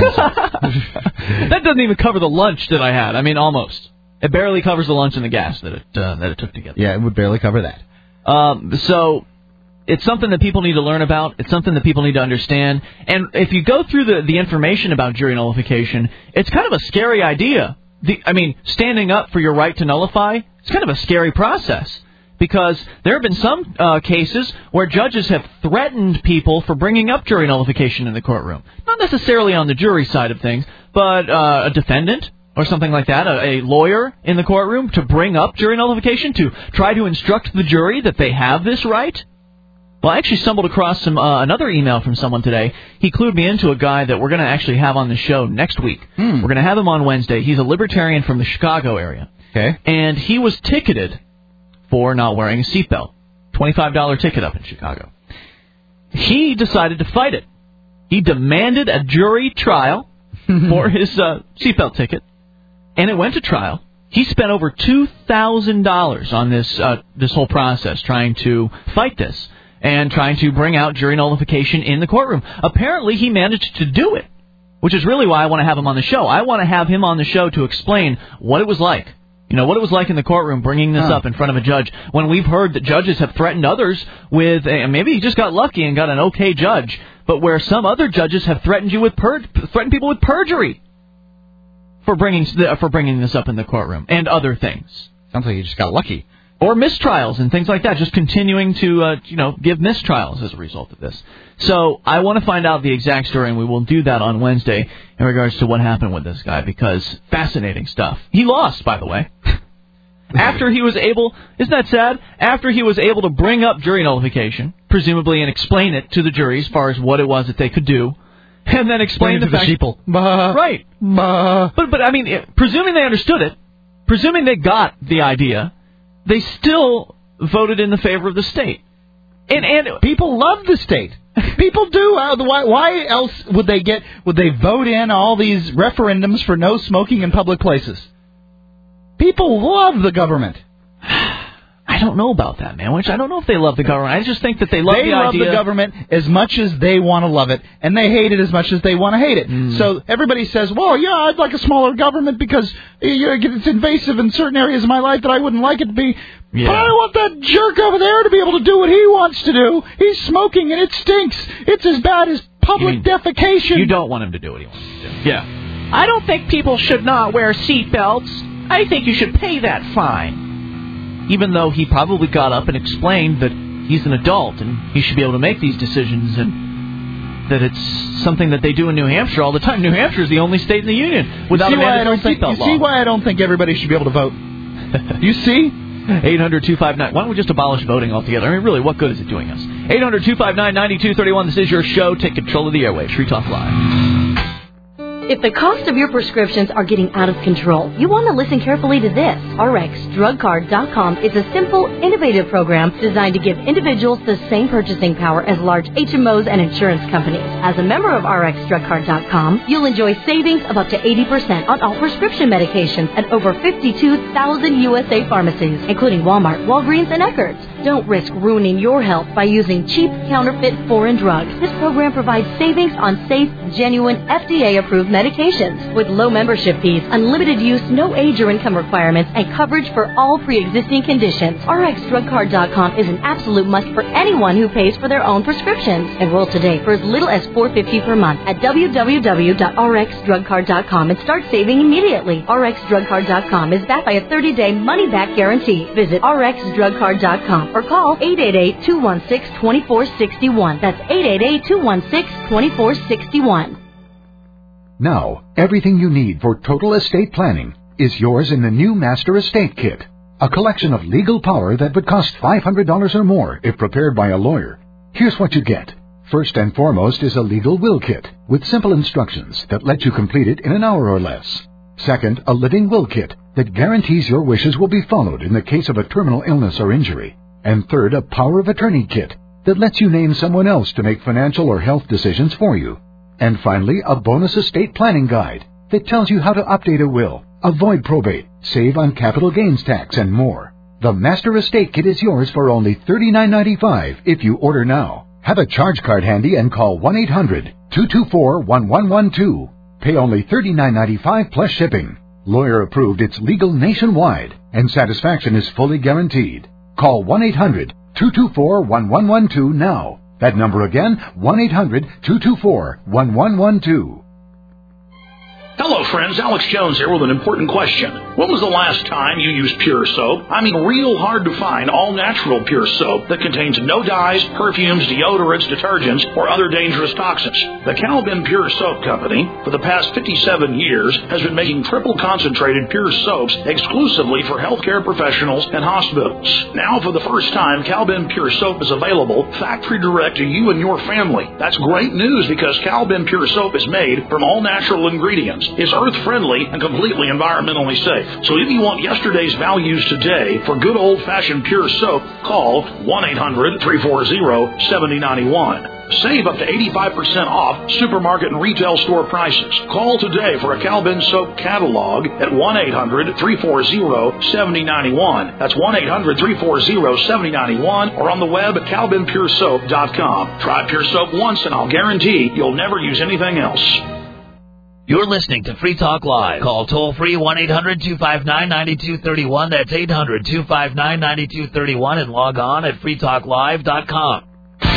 that doesn't even cover the lunch that I had. I mean, almost. It barely covers the lunch and the gas that it uh, that it took to get there. Yeah, it would barely cover that. Um, so it's something that people need to learn about. It's something that people need to understand. And if you go through the, the information about jury nullification, it's kind of a scary idea. The, I mean, standing up for your right to nullify, it's kind of a scary process. Because there have been some uh, cases where judges have threatened people for bringing up jury nullification in the courtroom. Not necessarily on the jury side of things, but uh, a defendant or something like that, a, a lawyer in the courtroom to bring up jury nullification, to try to instruct the jury that they have this right. Well, I actually stumbled across some uh, another email from someone today. He clued me into a guy that we're going to actually have on the show next week. Hmm. We're going to have him on Wednesday. He's a libertarian from the Chicago area. Okay. And he was ticketed for not wearing a seatbelt. twenty-five dollars ticket up in Chicago. He decided to fight it. He demanded a jury trial for his uh, seatbelt ticket, and it went to trial. He spent over two thousand dollars on this uh, this whole process trying to fight this and trying to bring out jury nullification in the courtroom. Apparently, he managed to do it, which is really why I want to have him on the show. I want to have him on the show to explain what it was like. You know, what it was like in the courtroom bringing this huh. up in front of a judge when we've heard that judges have threatened others with, and maybe he just got lucky and got an okay judge, but where some other judges have threatened you with per, threatened people with perjury for bringing for bringing this up in the courtroom and other things. Sounds like you just got lucky. Or mistrials and things like that, just continuing to, uh, you know, give mistrials as a result of this. So I want to find out the exact story, and we will do that on Wednesday in regards to what happened with this guy, because fascinating stuff. He lost, by the way. After he was able, isn't that sad? After he was able to bring up jury nullification, presumably, and explain it to the jury as far as what it was that they could do, and then explain the to fact... the sheeple. Right. Bah. But, but, I mean, presuming they understood it, presuming they got the idea... they still voted in the favor of the state. And and people love the state. People do. Uh, why, why else would they get? Would they vote in all these referendums for no smoking in public places? People love the government. I don't know about that, man. Which I don't know if they love the government. I just think that they love they the love idea. the government as much as they want to love it, and they hate it as much as they want to hate it. Mm. So everybody says, "Well, yeah, I'd like a smaller government because you know, it's invasive in certain areas of my life that I wouldn't like it to be." Yeah. But I want that jerk over there to be able to do what he wants to do. He's smoking and it stinks. It's as bad as public you mean, defecation. You don't want him to do what he wants to do. Yeah. I don't think people should not wear seatbelts. I think you should pay that fine. Even though he probably got up and explained that he's an adult and he should be able to make these decisions, and that it's something that they do in New Hampshire all the time. New Hampshire is the only state in the union without a mandatory seatbelt law. You see why I don't think everybody should be able to vote? You see? eight hundred two five nine. Why don't we just abolish voting altogether? I mean, really, what good is it doing us? eight hundred two five nine nine two three one. This is your show. Take control of the airwaves. Free Talk Live. If the cost of your prescriptions are getting out of control, you want to listen carefully to this. R X Drug Card dot com is a simple, innovative program designed to give individuals the same purchasing power as large H M Os and insurance companies. As a member of R X Drug Card dot com, you'll enjoy savings of up to eighty percent on all prescription medications at over fifty-two thousand U S A pharmacies, including Walmart, Walgreens, and Eckerd's. Don't risk ruining your health by using cheap, counterfeit, foreign drugs. This program provides savings on safe, genuine, F D A-approved medications with low membership fees, unlimited use, no age or income requirements, and coverage for all pre-existing conditions. R X Drug Card dot com is an absolute must for anyone who pays for their own prescriptions. Enroll today for as little as four dollars and fifty cents per month at w w w dot r x drug card dot com and start saving immediately. R X Drug Card dot com is backed by a thirty-day money-back guarantee. Visit R X Drug Card dot com or call eight eight eight, two one six, two four six one. That's eight eight eight, two one six, two four six one. Now, everything you need for total estate planning is yours in the new Master Estate Kit, a collection of legal power that would cost five hundred dollars or more if prepared by a lawyer. Here's what you get. First and foremost is a legal will kit with simple instructions that let you complete it in an hour or less. Second, a living will kit that guarantees your wishes will be followed in the case of a terminal illness or injury. And third, a power of attorney kit that lets you name someone else to make financial or health decisions for you. And finally, a bonus estate planning guide that tells you how to update a will, avoid probate, save on capital gains tax, and more. The Master Estate Kit is yours for only thirty-nine ninety-five if you order now. Have a charge card handy and call one eight hundred, two two four, one one one two. Pay only thirty-nine ninety-five plus shipping. Lawyer approved, it's legal nationwide, and satisfaction is fully guaranteed. Call one eight hundred, two two four, one one one two now. That number again, one eight hundred, two two four, one one one two. Hello, friends. Alex Jones here with an important question. When was the last time you used Pure Soap? I mean, real hard to find all-natural Pure Soap that contains no dyes, perfumes, deodorants, detergents, or other dangerous toxins. The Calvin Pure Soap Company, for the past fifty-seven years, has been making triple-concentrated Pure Soaps exclusively for healthcare professionals and hospitals. Now, for the first time, Calvin Pure Soap is available factory direct to you and your family. That's great news because Calvin Pure Soap is made from all-natural ingredients, is earth-friendly, and completely environmentally safe. So if you want yesterday's values today for good old-fashioned Pure Soap, call one eight hundred, three four zero, seven zero nine one. Save up to eighty-five percent off supermarket and retail store prices. Call today for a Calvin Soap catalog at one eight hundred, three four zero, seven zero nine one. That's one eight hundred, three four zero, seven zero nine one, or on the web at calvin pure soap dot com. Try Pure Soap once and I'll guarantee you'll never use anything else. You're listening to Free Talk Live. Call toll-free one eight hundred, two five nine, nine two three one. That's eight hundred, two five nine, nine two three one and log on at free talk live dot com.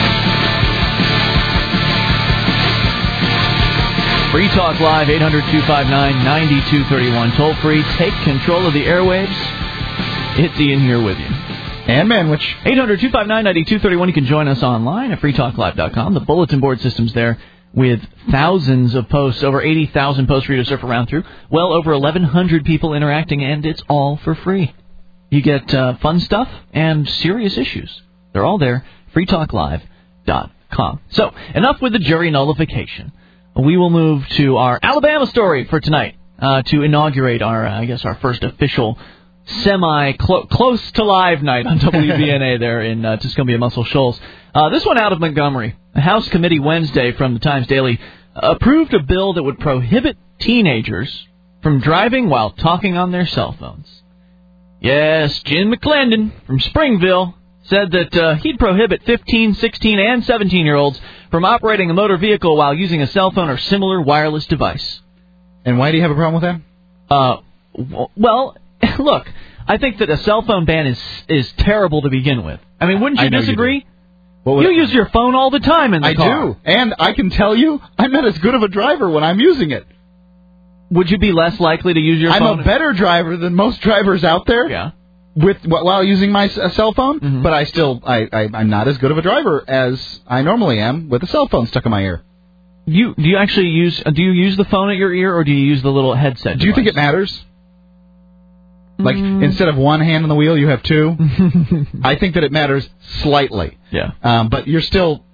Free Talk Live, eight hundred, two five nine, nine two three one. Toll-free, take control of the airwaves. It's Ian here with you. And Manwich. eight hundred, two five nine, nine two three one. You can join us online at free talk live dot com. The bulletin board system's there, with thousands of posts, over eighty thousand posts for you to surf around through, well over eleven hundred people interacting, and it's all for free. You get uh, fun stuff and serious issues. They're all there, free talk live dot com. So, enough with the jury nullification. We will move to our Alabama story for tonight uh, to inaugurate our, uh, I guess, our first official semi-close to live night on W B N A there in uh, Tuscumbia Muscle Shoals. Uh, this one out of Montgomery. The House Committee Wednesday from the Times Daily approved a bill that would prohibit teenagers from driving while talking on their cell phones. Yes, Jim McClendon from Springville said that uh, he'd prohibit fifteen, sixteen, and seventeen-year-olds from operating a motor vehicle while using a cell phone or similar wireless device. And why do you have a problem with that? Uh, w- well, look, I think that a cell phone ban is is terrible to begin with. I mean, wouldn't you I know disagree? You, well, you use your phone all the time in the I car. I do, and I can tell you I'm not as good of a driver when I'm using it. Would you be less likely to use your I'm phone? I'm a better driver than most drivers out there. Yeah. With while using my uh, cell phone, mm-hmm. but I still I, I I'm not as good of a driver as I normally am with a cell phone stuck in my ear. You do you actually use do you use the phone at your ear or do you use the little headset? Do you device? think it matters? Like mm. instead of one hand on the wheel, you have two. I think that it matters slightly. Yeah. Um, but you're still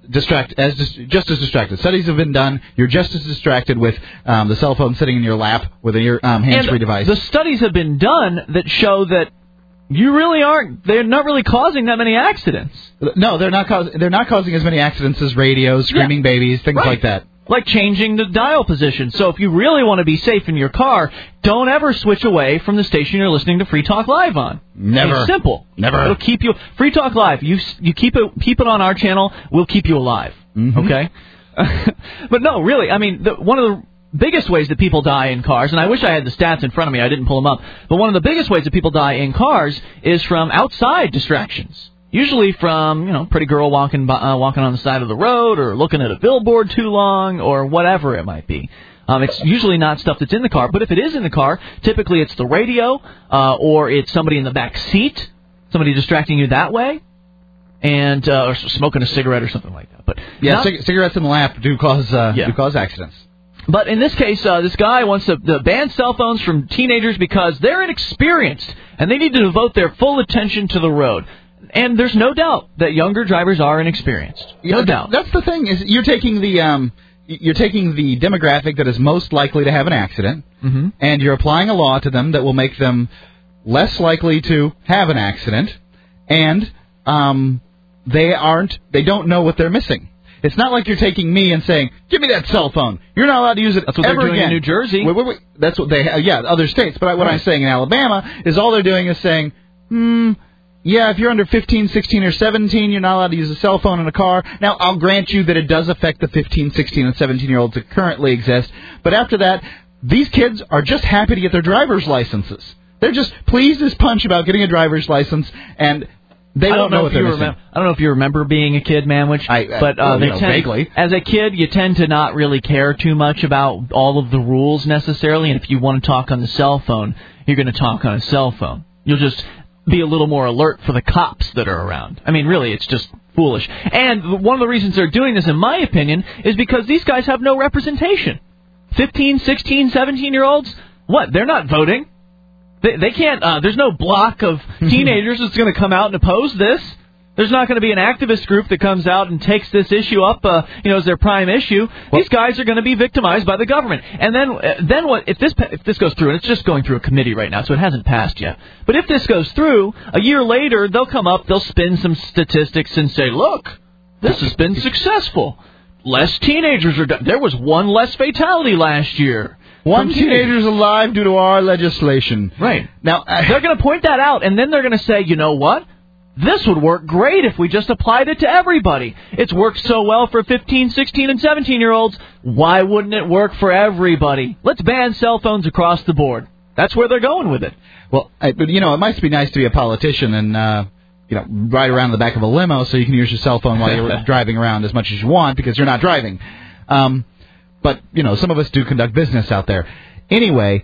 distract as dis- just as distracted. Studies have been done. You're just as distracted with um, the cell phone sitting in your lap with a your um, hands-free and device. The studies have been done that show that you really aren't. They're not really causing that many accidents. No, they're not. Cause, they're not causing as many accidents as radios, screaming yeah. babies, things right. like that. Like changing the dial position. So if you really want to be safe in your car, don't ever switch away from the station you're listening to Free Talk Live on. Never. It's simple. Never. It'll keep you Free Talk Live. You you keep it keep it on our channel. We'll keep you alive. Mm-hmm. Okay. But no, really. I mean, the, one of the biggest ways that people die in cars, and I wish I had the stats in front of me. I didn't pull them up. But one of the biggest ways that people die in cars is from outside distractions. Usually from, you know, pretty girl walking by, uh, walking on the side of the road or looking at a billboard too long or whatever it might be. Um, it's usually not stuff that's in the car, but if it is in the car, typically it's the radio uh, or it's somebody in the back seat, somebody distracting you that way, and uh, or smoking a cigarette or something like that. But yeah, not, cig- cigarettes in the lap do cause uh, yeah. do cause accidents. But in this case, uh, this guy wants to, to ban cell phones from teenagers because they're inexperienced and they need to devote their full attention to the road. And there's no doubt that younger drivers are inexperienced. No yeah, doubt. That's the thing is you're taking the um, you're taking the demographic that is most likely to have an accident, mm-hmm. and you're applying a law to them that will make them less likely to have an accident, and um, they aren't. They don't know what they're missing. It's not like you're taking me and saying, "Give me that cell phone." You're not allowed to use it. That's what ever they're doing again. in New Jersey. Wait, wait, wait. That's what they. Yeah, other states. But what right. I'm saying in Alabama is all they're doing is saying, "Hmm." Yeah, if you're under fifteen, sixteen, or seventeen, you're not allowed to use a cell phone in a car. Now, I'll grant you that it does affect the fifteen, sixteen, and seventeen-year-olds that currently exist. But after that, these kids are just happy to get their driver's licenses. They're just pleased as punch about getting a driver's license, and they I don't, don't know, know what if they're you missing. remember. I don't know if you remember being a kid, Manwich, I, uh, but uh, well, they you know, tend, vaguely. as a kid, you tend to not really care too much about all of the rules necessarily. And if you want to talk on the cell phone, you're going to talk on a cell phone. You'll just be a little more alert for the cops that are around. I mean, really, it's just foolish. And one of the reasons they're doing this, in my opinion, is because these guys have no representation. fifteen, sixteen, seventeen-year-olds, what? They're not voting. They, they can't, uh, there's no block of teenagers that's going to come out and oppose this. There's not going to be an activist group that comes out and takes this issue up, uh, you know, as their prime issue. Well, these guys are going to be victimized by the government. And then, uh, then what? If this if this goes through, and it's just going through a committee right now, so it hasn't passed yet. But if this goes through, a year later, they'll come up, they'll spin some statistics and say, look, this has been successful. Less teenagers are. There was one less fatality last year. One teenager's alive due to our legislation. Right. Now, uh, they're going to point that out, and then they're going to say, you know what? This would work great if we just applied it to everybody. It's worked so well for fifteen, sixteen, and seventeen-year-olds. Why wouldn't it work for everybody? Let's ban cell phones across the board. That's where they're going with it. Well, I, but you know, it must be nice to be a politician and, uh, you know, ride around the back of a limo so you can use your cell phone while you're driving around as much as you want because you're not driving. Um, but, you know, some of us do conduct business out there. Anyway,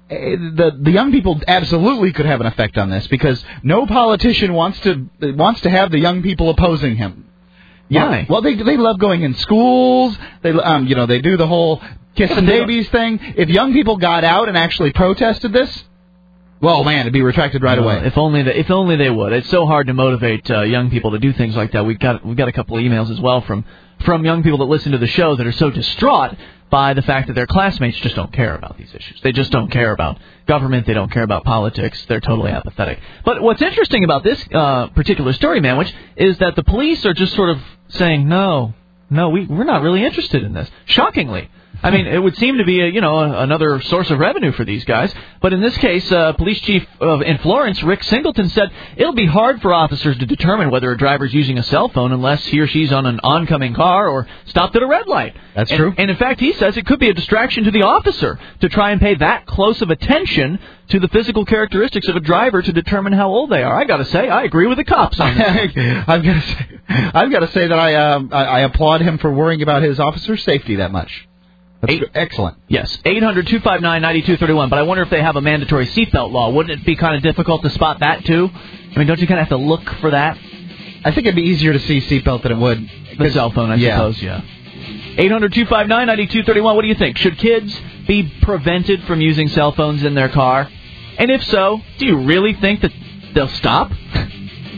the the young people absolutely could have an effect on this because no politician wants to wants to have the young people opposing him. Yeah, Why? Well, they they love going in schools. They um you know they do the whole kissing babies thing. If young people got out and actually protested this, well, man, it'd be retracted right well, away. If only the, if only they would. It's so hard to motivate uh, young people to do things like that. We got we got a couple of emails as well from from young people that listen to the show that are so distraught by the fact that their classmates just don't care about these issues. They just don't care about government. They don't care about politics. They're totally apathetic. But what's interesting about this uh, particular story, Manwich, is that the police are just sort of saying, no, no, we, we're not really interested in this. Shockingly. I mean, it would seem to be, a, you know, a, another source of revenue for these guys. But in this case, uh, police chief of, in Florence, Rick Singleton, said it'll be hard for officers to determine whether a driver's using a cell phone unless he or she's on an oncoming car or stopped at a red light. That's and, true. And in fact, he says it could be a distraction to the officer to try and pay that close of attention to the physical characteristics of a driver to determine how old they are. I got to say, I agree with the cops on this. I've got to say, I've got to say that I, um, I I applaud him for worrying about his officer's safety that much. That's Eight, excellent. Yes, eight hundred, two five nine, nine two three one. But I wonder if they have a mandatory seatbelt law. Wouldn't it be kind of difficult to spot that, too? I mean, don't you kind of have to look for that? I think it'd be easier to see seatbelt than it would the cell phone, I yeah. suppose, yeah. eight hundred, two five nine, nine two three one. What do you think? Should kids be prevented from using cell phones in their car? And if so, do you really think that they'll stop?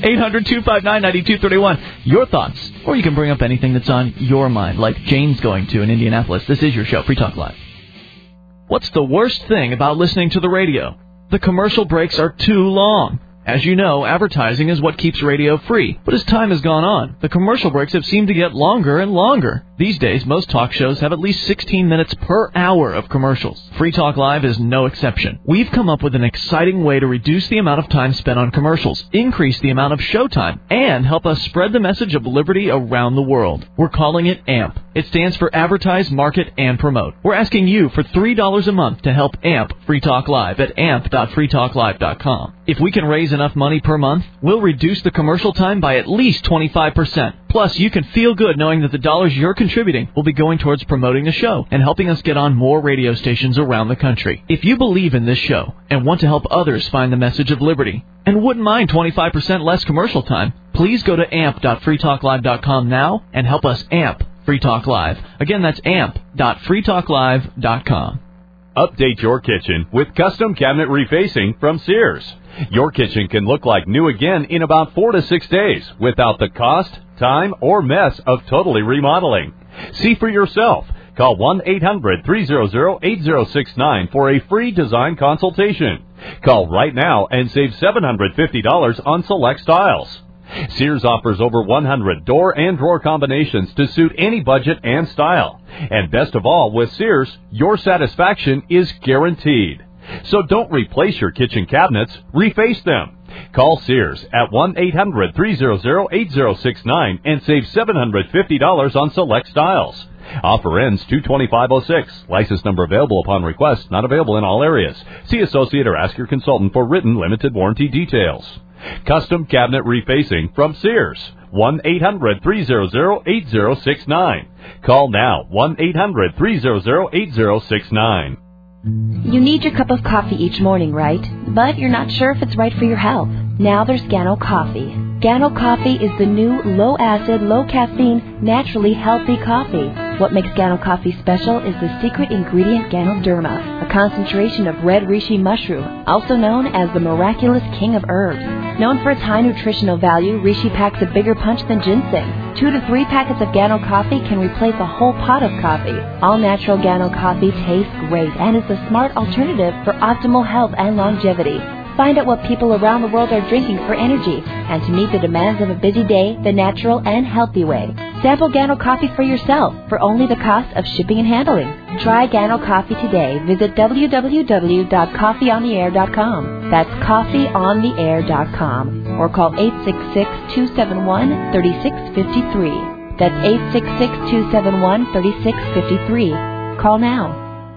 eight hundred two five nine nine two three one. Your thoughts. Or you can bring up anything that's on your mind, like Jane's going to in Indianapolis. This is your show, Free Talk Live. What's the worst thing about listening to the radio? The commercial breaks are too long. As you know, advertising is what keeps radio free. But as time has gone on, the commercial breaks have seemed to get longer and longer. These days, most talk shows have at least sixteen minutes per hour of commercials. Free Talk Live is no exception. We've come up with an exciting way to reduce the amount of time spent on commercials, increase the amount of showtime, and help us spread the message of liberty around the world. We're calling it A M P. It stands for Advertise, Market, and Promote. We're asking you for three dollars a month to help A M P Free Talk Live at amp dot free talk live dot com. If we can raise enough money per month, we'll reduce the commercial time by at least twenty-five percent. Plus, you can feel good knowing that the dollars you're contributing will be going towards promoting the show and helping us get on more radio stations around the country. If you believe in this show and want to help others find the message of liberty and wouldn't mind twenty-five percent less commercial time, please go to amp dot free talk live dot com now and help us amp Free Talk Live. Again, that's amp dot free talk live dot com. Update your kitchen with custom cabinet refacing from Sears. Your kitchen can look like new again in about four to six days without the cost, time, or mess of totally remodeling. See for yourself. Call one eight hundred three hundred eight zero six nine for a free design consultation. Call right now and save seven hundred fifty dollars on select styles. Sears offers over one hundred door and drawer combinations to suit any budget and style. And best of all, with Sears, your satisfaction is guaranteed. So don't replace your kitchen cabinets, reface them. Call Sears at one eight hundred three hundred eight zero six nine and save seven hundred fifty dollars on select styles. Offer ends two twenty-five oh six. License number available upon request, not available in all areas. See associate or ask your consultant for written limited warranty details. Custom cabinet refacing from Sears. one eight hundred three hundred eight zero six nine. Call now. one eight hundred three hundred eight zero six nine. You need your cup of coffee each morning, right? But you're not sure if it's right for your health. Now there's Gano Coffee. Gano Coffee is the new low-acid, low-caffeine, naturally healthy coffee. What makes Gano Coffee special is the secret ingredient Ganoderma, a concentration of red reishi mushroom, also known as the miraculous king of herbs. Known for its high nutritional value, reishi packs a bigger punch than ginseng. Two to three packets of Gano Coffee can replace a whole pot of coffee. All-natural Gano Coffee tastes great and is a smart alternative for optimal health and longevity. Find out what people around the world are drinking for energy and to meet the demands of a busy day the natural and healthy way. Sample Gano Coffee for yourself for only the cost of shipping and handling. Try Gano Coffee today. Visit w w w dot coffee on the air dot com. That's coffee on the air dot com. Or call eight six six, two seven one, three six five three. That's eight six six, two seven one, three six five three. Call now.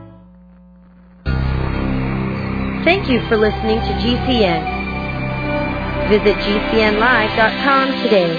Thank you for listening to G C N. Visit G C N live dot com today.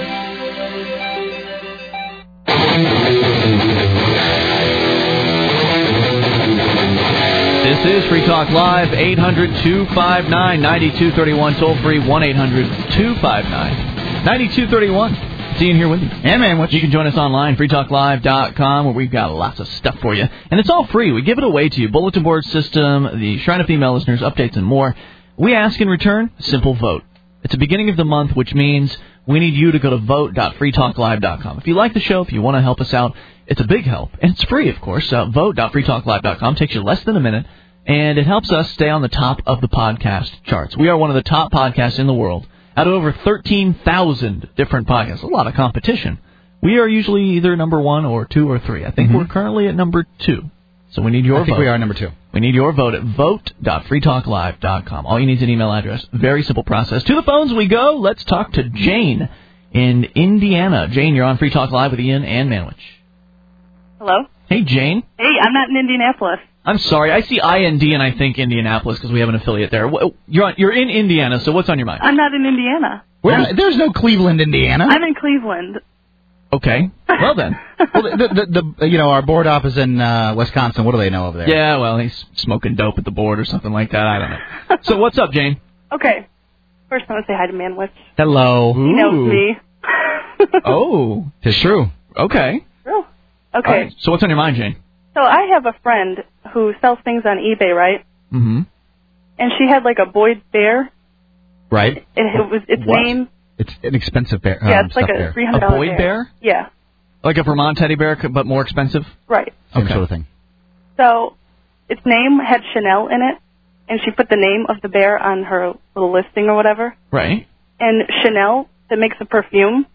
This is Free Talk Live, eight hundred two five nine nine two three one, toll free, one eight hundred two five nine nine two three one. Dean here with you. And man, what you can join us online, free talk live dot com, where we've got lots of stuff for you. And it's all free. We give it away to you. Bulletin board system, the Shrine of Female Listeners, updates, and more. We ask in return, a simple vote. It's the beginning of the month, which means we need you to go to vote dot free talk live dot com. If you like the show, if you want to help us out, it's a big help. And it's free, of course. Uh, vote dot free talk live dot com takes you less than a minute, and it helps us stay on the top of the podcast charts. We are one of the top podcasts in the world. Out of over thirteen thousand different podcasts, a lot of competition. We are usually either number one or two or three. I think mm-hmm. we're currently at number two. So we need your vote. I think we are number two. We need your vote at vote dot free talk live dot com. All you need is an email address. Very simple process. To the phones we go. Let's talk to Jane in Indiana. Jane, you're on Free Talk Live with Ian and Manwich. Hello? Hey, Jane. Hey, I'm not in Indianapolis. I'm sorry. I see I N D and I think Indianapolis because we have an affiliate there. You're on, you're in Indiana, so what's on your mind? I'm not in Indiana. Where, there's no Cleveland, Indiana. I'm in Cleveland. Okay. Well, then. well, the, the, the, you know, our board office in uh, Wisconsin, what do they know over there? Yeah, well, he's smoking dope at the board or something like that. I don't know. So what's up, Jane? Okay. First, I want to say hi to Manwich. Hello. He knows me. Oh. It's true. Okay. True. Okay. Right. So what's on your mind, Jane? So I have a friend who sells things on eBay, right? Mm-hmm. And she had like a Boyd bear. Right. And it was its what? name It's an expensive bear. Yeah, um, it's like stuffed a bear. three hundred A dollars Boyd bear? Yeah, Like a Vermont teddy bear, but more expensive? right. Same Okay. sort of thing. So its name had Chanel in it, and she put the name of the bear on her little listing or whatever. Right. And Chanel, that makes a perfume,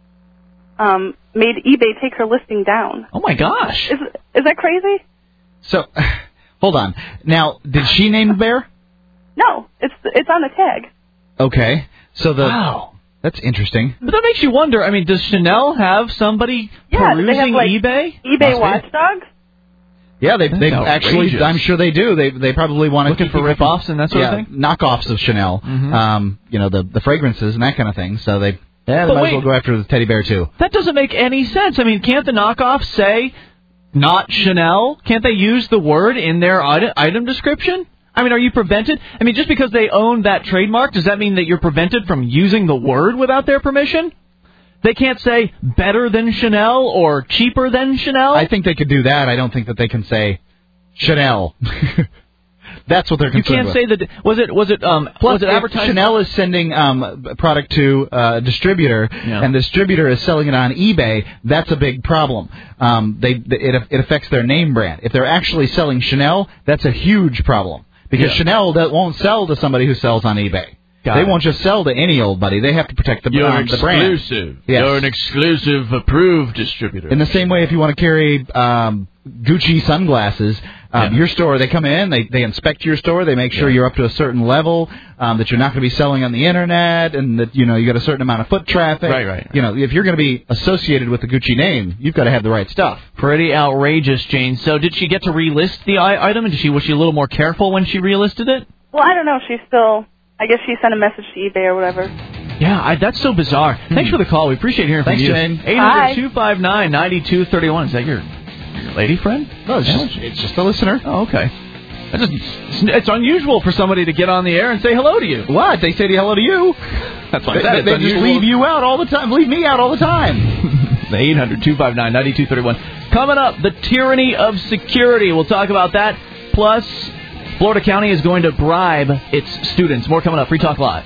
um, made eBay take her listing down. Oh, my gosh. Is is that crazy? So, hold on. Now, did she name the bear? No, it's it's on the tag. Okay. So the Wow. That's interesting. But that makes you wonder. I mean, does Chanel have somebody Yeah, perusing they have, like, eBay? eBay watchdogs. Yeah, they That's they outrageous. actually. I'm sure they do. They they probably want to Looking for rip-offs and that sort yeah, of thing? knockoffs of Chanel. Mhm. Um, you know the the fragrances and that kind of thing. So they yeah, they But might wait. as well go after the teddy bear too. That doesn't make any sense. I mean, can't the knockoffs say not Chanel? Can't they use the word in their item, item description? I mean, are you prevented? I mean, just because they own that trademark, does that mean that you're prevented from using the word without their permission? They can't say better than Chanel or cheaper than Chanel? I think they could do that. I don't think that they can say Chanel. That's what they're You concerned can't with. say that. Was it? Was it? Um, Plus, was it if advertised? Chanel is sending um, a product to uh, a distributor, Yeah. and the distributor is selling it on eBay. That's a big problem. Um, they it, it affects their name brand. If they're actually selling Chanel, that's a huge problem because Yeah. Chanel that won't sell to somebody who sells on eBay. Got they it. won't just sell to any old buddy. They have to protect the, You're um, the brand. exclusive. Yes. You're an exclusive, approved distributor. In the same way, if you want to carry um, Gucci sunglasses, um, Yeah. your store, they come in, they they inspect your store, they make sure Yeah. you're up to a certain level, um, that you're not going to be selling on the internet, and that you know you got a certain amount of foot traffic. Right, right. You know, if you're going to be associated with the Gucci name, you've got to have the right stuff. Pretty outrageous, Jane. So did she get to relist the i- item? And did she was she a little more careful when she relisted it? Well, I don't know. She's still. I guess she sent a message to eBay or whatever. Yeah, I, that's so bizarre. Thanks for the call. We appreciate hearing Thanks, from you. Jane. eight hundred, two five nine, nine two three one. Is that your, your lady friend? No, it's Yeah. just it's just a listener. Oh, okay. That's just, it's, it's unusual for somebody to get on the air and say hello to you. What? They say hello to you. That's why I They, said they, it's they just unusual. leave you out all the time. Leave me out all the time. eight hundred, two five nine, nine two three one. Coming up, the tyranny of security. We'll talk about that. Plus, Florida County is going to bribe its students. More coming up. Free Talk Live.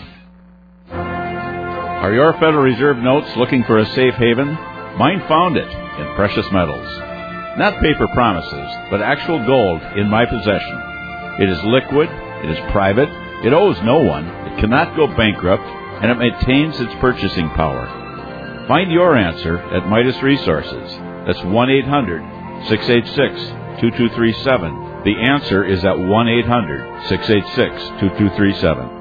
Are your Federal Reserve notes looking for a safe haven? Mine found it in precious metals. Not paper promises, but actual gold in my possession. It is liquid, it is private, it owes no one, it cannot go bankrupt, and it maintains its purchasing power. Find your answer at Midas Resources. That's one eight hundred, six eight six, two two three seven. The answer is at one eight hundred, six eight six, two two three seven.